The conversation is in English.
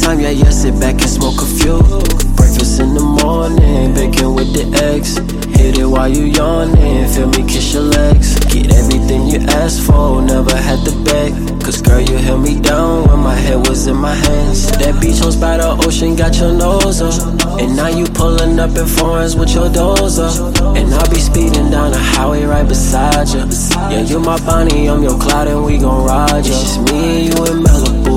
time, yeah, sit back and smoke a few. Breakfast in the morning, bacon with the eggs. Hit it while you yawning, feel me kiss your legs. Get everything you asked for, never had to beg. Cause girl, you held me down when my head was in my hands. That beach house by the ocean got your nose up. And now you pulling up in foreigns with your doors up. And I'll be speeding down the highway right beside you. Yeah, you my Bonnie, I'm your Clyde, and we gon' ride you. It's just me and you in Malibu.